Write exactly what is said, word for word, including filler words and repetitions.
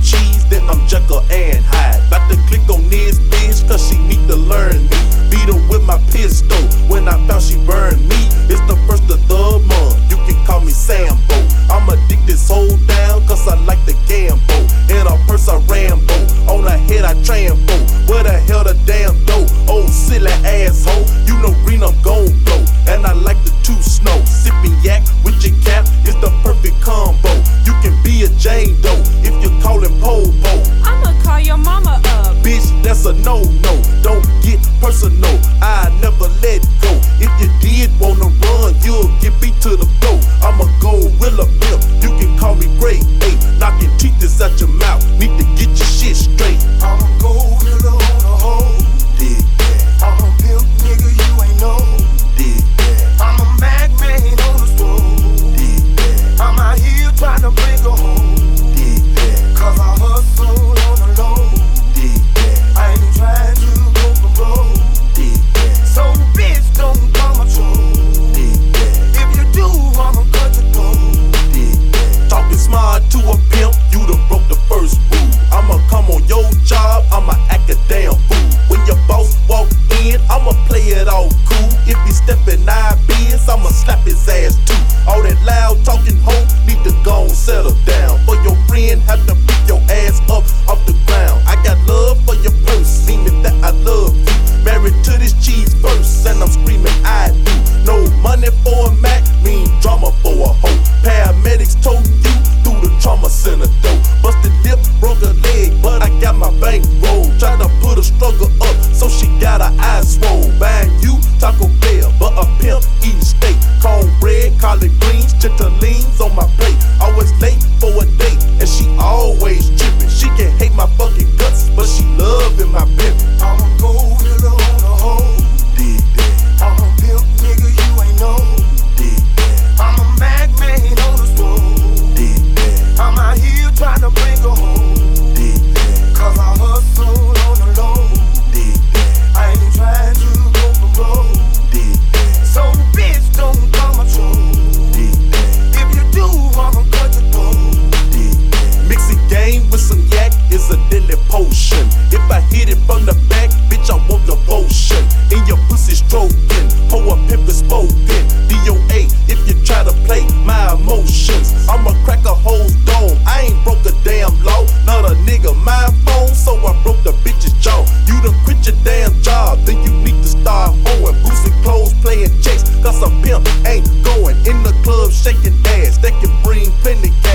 cheese, then I'm Jekyll and Hyde. About to click on this bitch, cause she need to learn me. Beat her with my pistol, when I found she burned me. It's the first of the month, you can call me Sambo. I'm addicted, so down, cause I like the gamble. In a purse I Rambo, on her head I trampo. Where the hell the damn dough? Oh silly asshole, you know green I'm gon' blow. And I like the two snow, sipping yak with your cap is the perfect combo. You can be a Jane Doe, if you're calling Popo. I'ma call your mama up. Bitch, that's a no-no, don't get personal, I never let go. If you did wanna run, you'll get beat to the floor. I'm a gorilla pimp, you can call me Grade A. Knocking teeth is out your mouth, need to get your shit straight. I'm a gorilla on a hoe. Dig that. I'm a pimp nigga, you ain't know. Dig that. I'm a Mac man on the stove. Dig that. I'm out here trying to bring her home. Dig that. Cause I hustle on the low. Dig that. I ain't trying to go from road. Dig that. So bitch, don't come a troll. Dig that. If you do, I'ma cut your throat. Dig that. Talking smart to a pimp, you done broke the first rule. I'ma come on your job, I'ma act a damn fool. When your boss walk in, I'ma play it all cool. If he steppin' nine beers, I'ma slap his ass too. All that loud talking hoe need to go and settle down. For your friend, have to pick your ass up off the ground. I got love for your purse, meaning that I love you. Married to this cheese first, and I'm screaming I do. No money for a Mac, mean drama for a hoe. Paramedics toting you through the trauma center door. Busted lip, broke a leg, but I got my bankroll. Tried to put a struggle up, so she got her eyes swole. Buying you Taco Bell, but a pimp eating steak. Cornbread, collard greens, chitterlings on my plate. Always late for a date, and she always tripping. She can hate my fucking guts, but she loving my pimpin'. I'm a gorilla on a hoe. Dig that, I'm a pimp nigga, you ain't know. dig that, I'm a Mac man on the stove. dig that, I'm out here trying to bring her home. dig that, Cause I hustle on the low. dig that, I ain't trying to go from road. dig that, So bitch, don't come a troll. dig that, If you do, I'ma cut your throat. dig that. Mixing game with some yak is a deadly potion. If I hit it from the back, bitch, I want devotion. In your pussy stroking, hoe a pimp is spoken. D O A, if you try to play my emotions, I'ma crack a whole dome. I ain't broke a damn law, not a nigga my phone, so I broke the bitch's jaw. You done quit your damn job, then you need to start hoeing. Boosting clothes, playing checks, cause a pimp ain't going in the club shaking ass. That can bring plenty